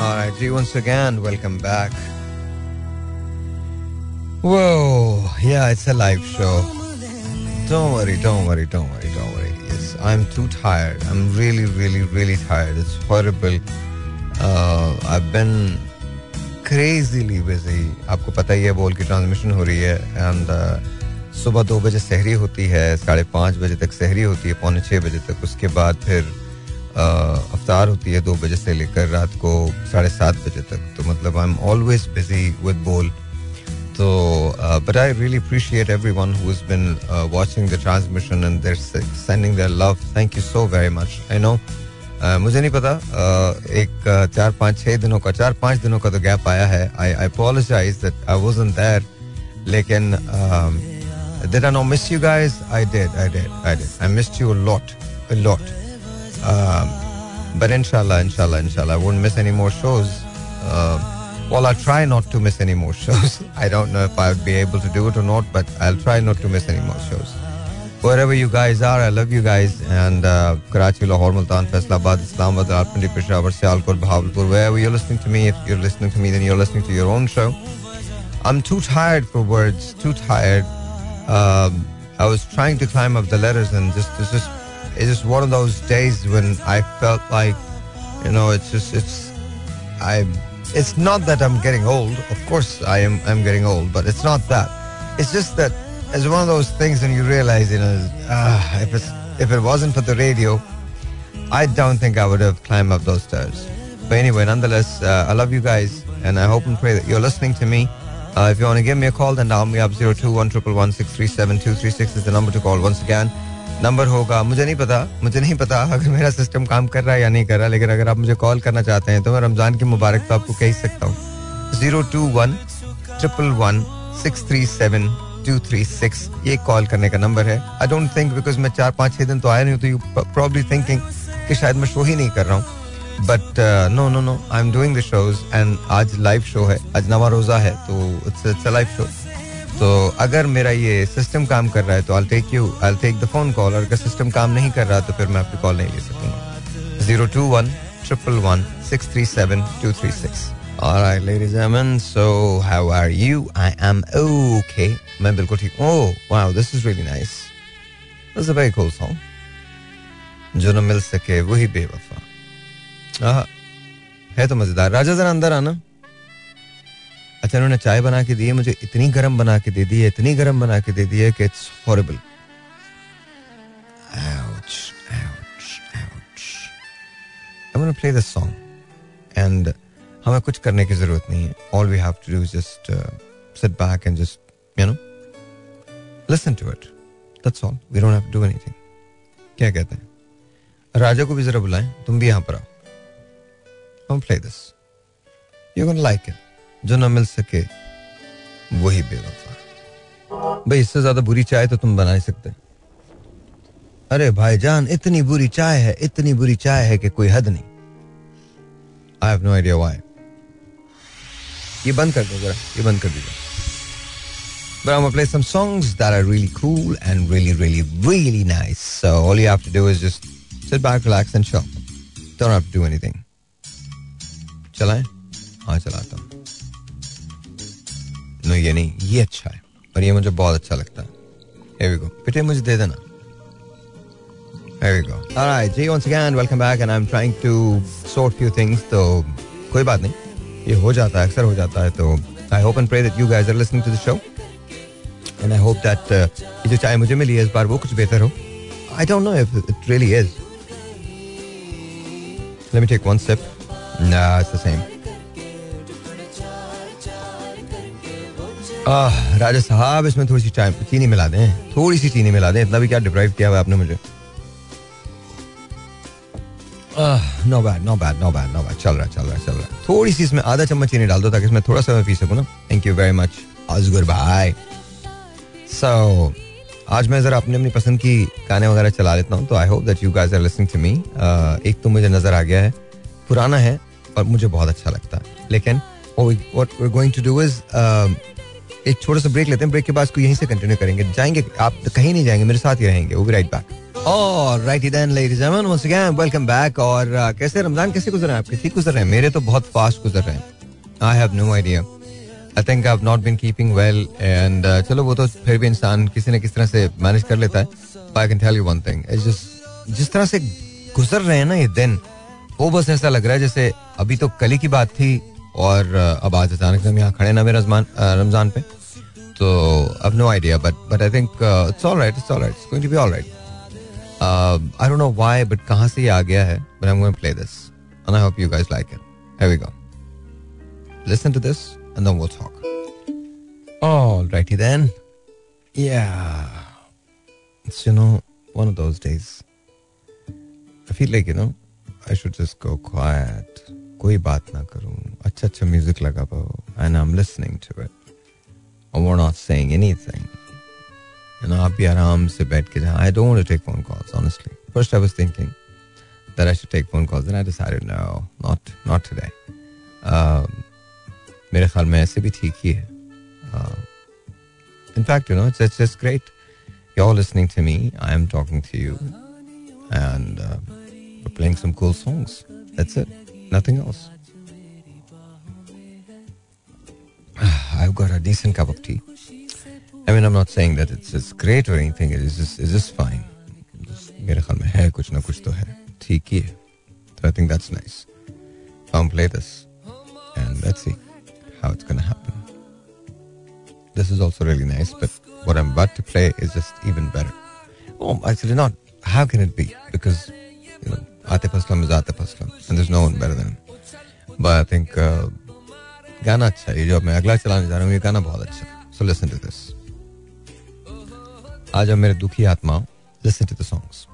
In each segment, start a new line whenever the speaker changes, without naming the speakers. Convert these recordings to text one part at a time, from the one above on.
All right, G, once again, welcome back. Whoa, yeah, it's a live show. Don't worry. Yes, I'm too tired. I'm really tired. It's horrible. I've been crazily busy. आपको पता ही है, ball की transmission हो रही है and सुबह 2 बजे सहरी होती है, 5:30 बजे तक सहरी होती है, 5:45 बजे तक. उसके बाद फिर अफ्तार होती है 2 बजे से लेकर रात को 7:30 बजे तक. तो मतलब I am always busy with ball. So, but I really appreciate everyone who's been watching the transmission and they're sending their love. Thank you so very much. I know, मुझे नहीं पता, एक 4-5 दिनों का तो गैप आया है. I apologize that I wasn't there. लेकिन did I not miss you guys? I did. I missed you a lot. But inshallah, I won't miss any more shows. Well, I'll try not to miss any more shows. I don't know if I'll be able to do it or not, but I'll try not to miss any more shows. Wherever you guys are, I love you guys. And Karachi, Lahore, Multan, Faisalabad, Islamabad, Rawalpindi, Peshawar, Sialkot, Bahawalpur, wherever you're listening to me, if you're listening to me, then you're listening to your own show. I'm too tired for words, too tired. I was trying to climb up the letters and it's just one of those days when I felt like, you know, it's not that I'm getting old. Of course I'm getting old, but it's not that. It's just that it's one of those things when you realize, you know, if it wasn't for the radio, I don't think I would have climbed up those stairs. But anyway, nonetheless, I love you guys and I hope and pray that you're listening to me. If you want to give me a call, then dial me up 02111637236 is the number to call. Once again, number होगा, मुझे नहीं पता अगर मेरा system काम कर रहा है या नहीं कर रहा, लेकिन अगर आप मुझे कॉल करना चाहते हैं तो मैं रमजान की मुबारक तो आपको कह ही सकता हूँ. 02111637236 ये कॉल करने का नंबर है. आई डोंट थिंक, बिकॉज मैं 4-5-6 दिन तो आया नहीं हूँ, तो यू प्रॉब्ली थिंकिंग कि शायद मैं शो ही नहीं कर रहा हूँ. But no, I am doing the shows and आज लाइव शो है, आज नवा रोजा है, तो इट्स अ लाइव शो. तो अगर मेरा ये सिस्टम काम कर रहा है तो I'll take the phone call, और अगर सिस्टम काम नहीं कर रहा तो फिर मैं आपकी कॉल नहीं ले सकूंगा. 02111637236. All right, ladies and gentlemen, so how are you? I am okay. मैं बिल्कुल ठीक. Oh, wow, this is really nice. This is a very cool song. जो न मिल सके वही बेवफा. है तो मजेदार. राजा जरा अंदर आना. अच्छा, उन्होंने चाय बना के दी है मुझे, इतनी गर्म बना के दे दी है कि it's horrible. Ouch. I'm going to play this song and हमें कुछ करने की जरूरत नहीं है. All we have to do is just sit back and just, you know, listen to it. That's all. We don't have to do anything. क्या कहते हैं? राजा को भी जरा बुलाएं, तुम भी यहाँ पर आओ. I'm going to play this. You're going to like it. जो न मिल सके वही बेवफा. भाई, इससे ज्यादा बुरी चाय तो तुम बना ही सकते. अरे भाईजान, इतनी बुरी चाय है कि कोई हद नहीं. I have no idea why. ये बंद कर दो जरा, ये बंद कर दीजिए. But I'm gonna play some songs that are really cool and really nice. So all you have to do is just sit back, relax and chill. Don't have to do anything. चलाएं? हाँ, चलाता हूँ. No, ये नहीं, ये अच्छा है और ये मुझे बहुत अच्छा लगता है. Here we go. बेटे मुझे दे देना. Here we go. All right, G, once again, welcome back and I'm trying to sort few things. तो कोई बात नहीं, ये हो जाता है, अक्सर हो जाता है. तो I hope and pray that you guys are listening to the show and I hope that ये जो चाय मुझे मिली है इस बार वो कुछ बेहतर हो. I don't know if it really is. Let me take one sip. Nah, it's the same. राजा साहब, इसमें थोड़ी सी चीनी मिला दें, इतना भी क्या डिप्राइव किया हुआ आपने मुझे. No bad. चल रहा. थोड़ी सी इसमें आधा चम्मच चीनी डाल दो ताकि इसमें थोड़ा सा मैं पी सकूं ना. Thank you very much Asgar भाई. सो आज मैं जरा अपनी पसंद की गाने वगैरह चला लेता हूँ. तो I hope that you guys are listening to me. एक तो मुझे नजर आ गया है, पुराना है और मुझे बहुत अच्छा लगता है. लेकिन what we are going to do is एक छोटा सा ब्रेक लेते हैं. ब्रेक के बाद इसको यहीं से कंटिन्यू करेंगे. जाएंगे आप कहीं नहीं जाएंगे, मेरे साथ ही रहेंगे. वो भी right back. Alrighty then, ladies and gentlemen, once again, welcome back. और कैसे रमजान कैसे गुजर रहे हैं आपके? ठीक गुजर रहे हैं? मेरे तो बहुत फास्ट गुजर रहे हैं. I have no idea. I think I've not been keeping well and चलो वो तो फिर भी इंसान किसी न किसी तरह से मैनेज कर लेता है. But I can tell you one thing. It's just जिस तरह से गुजर रहे हैं ना ये दिन, वो बस ऐसा लग रहा है जैसे अभी तो कल ही की बात थी और अब आज अचानक से हम यहाँ खड़े ना मेरे रमजान पे. तो I have no idea, but I think it's all right. It's going to be all right. I don't know why, but कहाँ से ये आ गया है, but I'm going to play this and I hope you guys like it. Here we go. Listen to this and then we'll talk. Alrighty then. Yeah. It's, one of those days. I feel like, I should just go quiet. कोई बात ना करूँ. अच्छा music लगा पाओ. And I'm listening to it. And we're not saying anything. आप भी आराम से बैठ के जहाँ. I don't want to take phone calls, honestly. First I was thinking that I should take phone calls. Then I decided no, not today. मेरे ख्याल में ऐसे भी ठीक ही है. In fact, it's just great. You're listening to me. I am talking to you. And we're playing some cool songs. That's it. Nothing else. I've got a decent cup of tea. I mean, I'm not saying that it's great or anything. It's just fine. मेरे ख्याल में है कुछ ना कुछ तो है. ठीक ही है. So I think that's nice. I'll play this. And let's see how it's going to happen. This is also really nice, but what I'm about to play is just even better. Oh, actually not. How can it be? Because, Atif Aslam is Atif Aslam. And there's no one better than him. But I think गाना अच्छा है. ये जो मैं अगला चलाने जा रहा हूँ, ये गाना बहुत अच्छा है. So listen to this. आज अब मेरे दुखी आत्मा. Listen to the songs.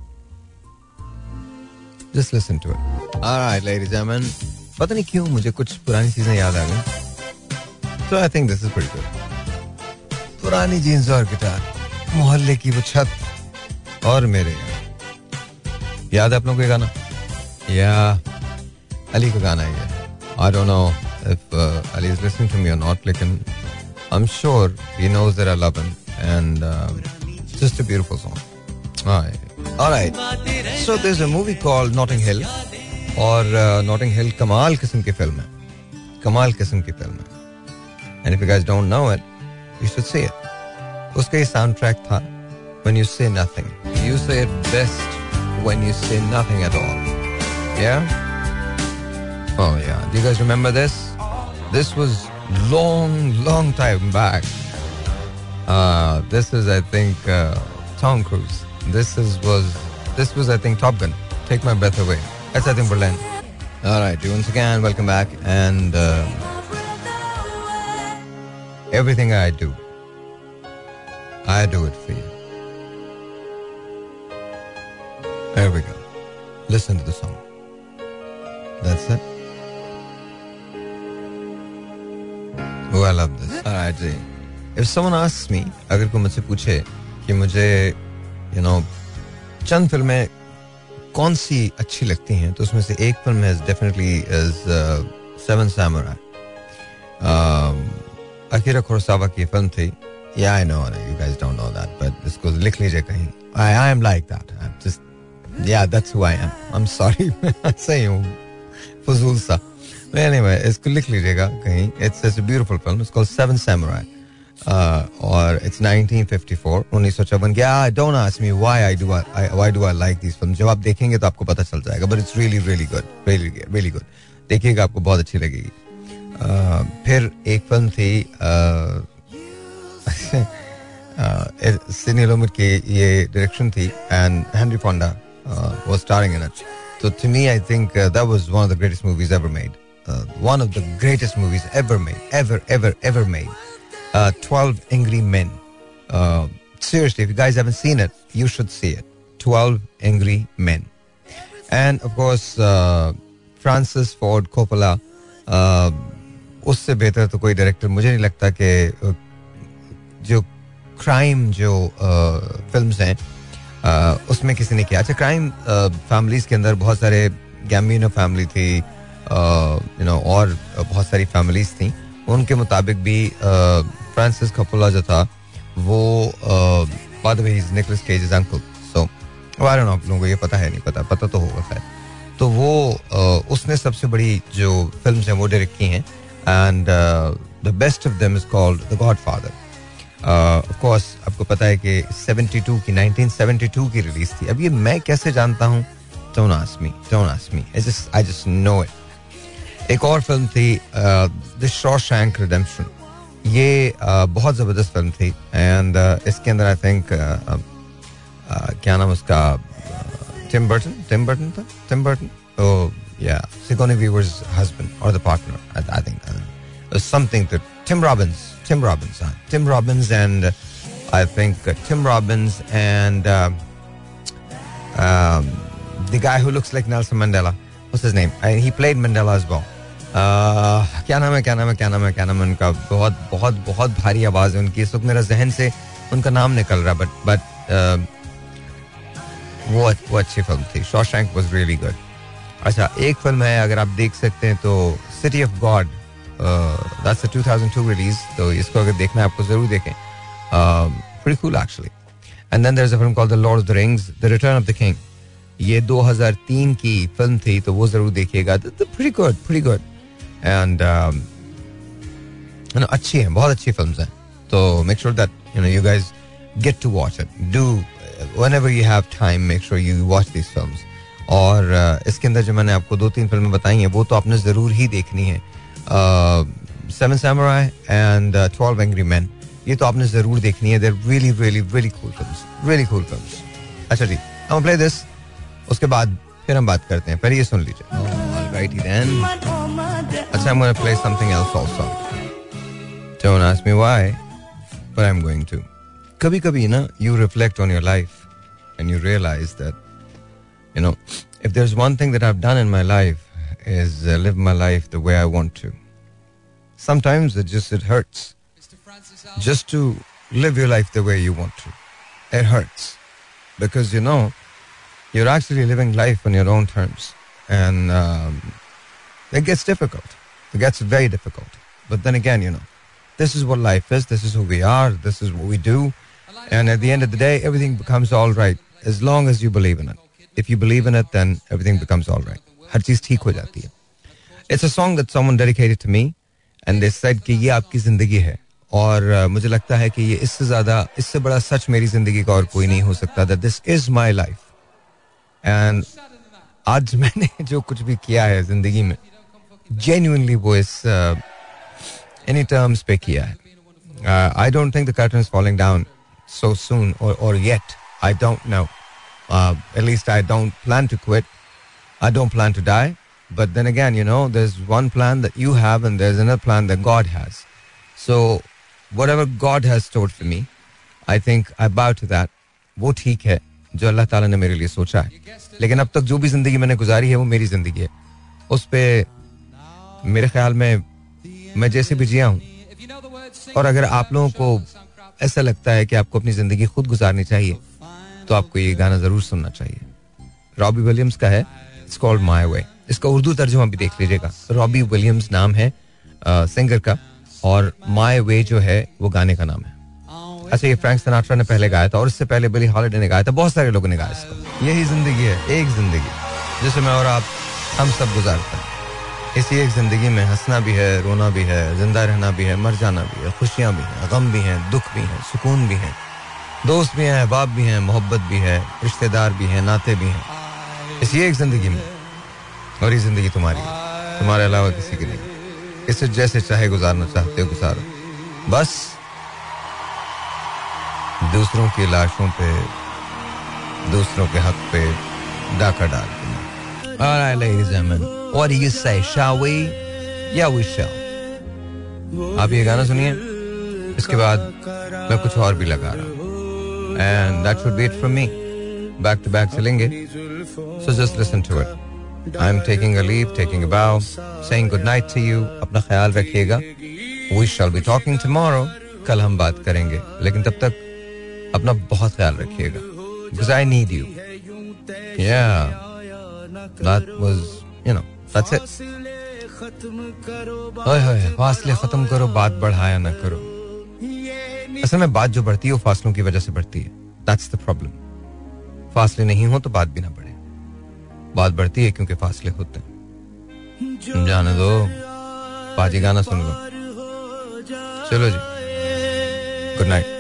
Just listen to it. Alright, ladies and gentlemen. पता नहीं क्यों मुझे कुछ पुरानी चीजें याद आ गई. So I think this is pretty good. पुरानी जीन्स और गिटार, मोहल्ले की वो छत और मेरे याद है आप लोगों को ये गाना? या अली का गाना है. I don't know if Ali is listening to me or not, लेकिन I'm sure he knows that I love him and just a beautiful song. Alright. So there's a movie called Notting Hill और Notting Hill कमाल किस्म की film है. कमाल किस्म की film है. And if you guys don't know it, you should see it. उसका ये soundtrack था When You Say Nothing. You say it best when you say nothing at all. Yeah? Oh yeah. Do you guys remember this? This was long time back. This is I think Tom Cruise. This was I think Top Gun. Take My Breath Away. That's I think Berlin. Alright, once again, welcome back. And everything I do it for you. There we go. Listen to the song. That's it. Oh, I love this. Alright, ji. If someone asks me, अगर कोई मुझसे पूछे कि मुझे चंद फिल्में कौन सी अच्छी लगती हैं, तो उसमें से एक फिल्म है definitely is Seven Samurai. Akira Kurosawa की फिल्म थी. Yeah, I know, you guys don't know that, but इसको लिख लीजिए कहीं. I am like that. I'm just, yeah, that's who I am. I'm sorry, सही हूँ, फजूल सा. But anyway, इसको लिख लीजिएगा कहीं. It's a beautiful film. It's called Seven Samurai. Or it's 1954, 1954. Yeah, don't ask me why do I like these films. जब आप देखेंगे तो आपको पता चल जाएगा. But it's really good, really good. देखिएगा, आपको बहुत अच्छी लगेगी. फिर एक फिल्म थी सिडनी लुमेट की, ये डायरेक्शन थी and Henry Fonda was starring in it. So to me, I think that was one of the greatest movies ever made. One of the greatest movies ever made, ever made. 12 Angry Men. Seriously, if you guys haven't seen it, you should see it. 12 Angry Men. And of course, Francis Ford Coppola. उससे बेहतर तो कोई director मुझे नहीं लगता कि जो crime जो फिल्म्स हैं उसमें किसी ने किया. अच्छा, क्राइम फैमिलीज के अंदर बहुत सारे, गैम्बिनो फैमिली थी, और बहुत सारी फैमिलीज थी. उनके मुताबिक भी फ्रांसिस कोपोला जो था वो, by the way, he is Nicolas Cage's uncle. So आप लोगों को ये पता है नहीं पता तो होगा शायद. तो वो उसने सबसे बड़ी जो फिल्म्स हैं वो डायरेक्ट की हैं. And the best of them is called the Godfather. Of course आपको पता है कि 1972 की रिलीज थी. अब ये मैं कैसे जानता हूँ? Don't ask me. I just know it. एक और फिल्म थी द शॉशैंक रिडेम्पशन. ये बहुत जबरदस्त फिल्म थी. एंड इसके अंदर आई थिंक क्या नाम उसका, Tim Burton. Oh yeah, Sigourney Weaver's husband or the partner. I think something to Tim Robbins and I think Tim Robbins and the guy who looks like Nelson Mandela. What's his name? He played Mandela as well. क्या नाम है उनका? बहुत भारी आवाज है उनकी. इस वक्त मेरा जहन से उनका नाम निकल रहा. बट वो अच्छी फिल्म थी. Shawshank was really good. अच्छा, एक फिल्म है अगर आप देख सकते हैं तो City of God. That's a 2002 release. तो इसको अगर देखना है आपको जरूर देखें. Pretty cool actually. And then there's a film called The Lord of the Rings, The Return of the King. ये 2003 की फिल्म थी तो वो जरूर देखिएगा. Pretty good. And अच्छी हैं, बहुत अच्छी फिल्म्स हैं. तो make sure that you guys get to watch it. Do whenever you have time, make sure you watch these films. और इसके अंदर जो मैंने आपको 2-3 फिल्में बताई हैं वो तो आपने जरूर ही देखनी है. 7 Samurai and 12 Angry Men. ये तो आपने जरूर देखनी है. They're really cool films. अच्छा जी, I'm gonna play this. उसके बाद फिर हम बात करते हैं. पहले ये सुन लीजिए. Alrighty then. अच्छा, I'm gonna play something else also. Don't ask me why, but I'm going to. कभी ना you reflect on your life and you realize that if there's one thing that I've done in my life is live my life the way I want to. Sometimes it hurts just to live your life the way you want to. It hurts because you're actually living life on your own terms, and it gets difficult. It gets very difficult. But then again, this is what life is. This is who we are. This is what we do. And at the end of the day, everything becomes all right as long as you believe in it. If you believe in it, then everything becomes all right. हर चीज ठीक हो जाती है. It's a song that someone dedicated to me, and they said कि ये आपकी जिंदगी है. और मुझे लगता है कि ये इससे बड़ा सच मेरी जिंदगी का और कोई नहीं हो सकता. That this is my life. And आज मैंने जो कुछ भी किया है जिंदगी में, genuinely वो इस any terms पे किया है. I don't think the curtain is falling down so soon or yet. I don't know. At least I don't plan to quit. I don't plan to die. But then again, there's one plan that you have and there's another plan that God has. So whatever God has stored for me, I think I bow to that. वो ठीक है जो अल्लाह ताला ने मेरे लिए सोचा है. लेकिन अब तक जो भी जिंदगी मैंने गुजारी है वो मेरी जिंदगी है. उस पे मेरे ख्याल में मैं जैसे भी जिया हूँ. और अगर आप लोगों को ऐसा लगता है कि आपको अपनी जिंदगी खुद गुजारनी चाहिए तो आपको ये गाना जरूर सुनना चाहिए. रॉबी विलियम्स का है. It's called My Way. इसका उर्दू तर्जुमा भी देख लीजिएगा. रॉबी विलियम्स नाम है सिंगर का और माय वे जो है वो गाने का नाम है. अच्छा, ये फ्रैंक सिनाट्रा ने पहले गाया था और इससे पहले बिली हॉलिडे ने गाया था. बहुत सारे लोगों ने गाया इसको. यही जिंदगी है, एक जिंदगी जिसे मैं और आप हम सब गुजारते हैं. इसी एक जिंदगी में हंसना भी है, रोना भी है, जिंदा रहना भी है, मर जाना भी है, खुशियां भी हैं, गम भी हैं, दुख भी हैं, सुकून भी हैं, दोस्त भी हैं, अहबाब भी हैं, मोहब्बत भी है, रिश्तेदार भी हैं, नाते भी हैं. इसी एक जिंदगी में. और ये जिंदगी तुम्हारी है, तुम्हारे अलावा किसी की नहीं. इसे जैसे चाहे गुजारना चाहते हो गुजारो. बस दूसरों की लाशों पे, दूसरों के हक पे डाका डाल के. All right, ladies and gentlemen, what do you say? Shall we? Yeah, we shall. आप ये गाना सुनिए. इसके बाद मैं कुछ और भी लगा रहा हूँ. And that should be it from me. Back to back चलेंगे. So just listen to it. I'm taking a leave, taking a bow, saying good night to you. अपना ख्याल रखिएगा. We shall be talking tomorrow. कल हम बात करेंगे. लेकिन तब तक अपना बहुत ख्याल रखिएगा. Because I need you. Yeah. That was, that's it. फासले खत्म करो, बात बढ़ाया ना करो. असल में बात जो बढ़ती है वो फासलों की वजह से बढ़ती है. That's the problem. फासले नहीं हो तो बात भी ना बढ़े. बात बढ़ती है क्योंकि फासले होते हैं. जाने दो, पाजी गाना सुन लो. चलो जी, गुड नाइट.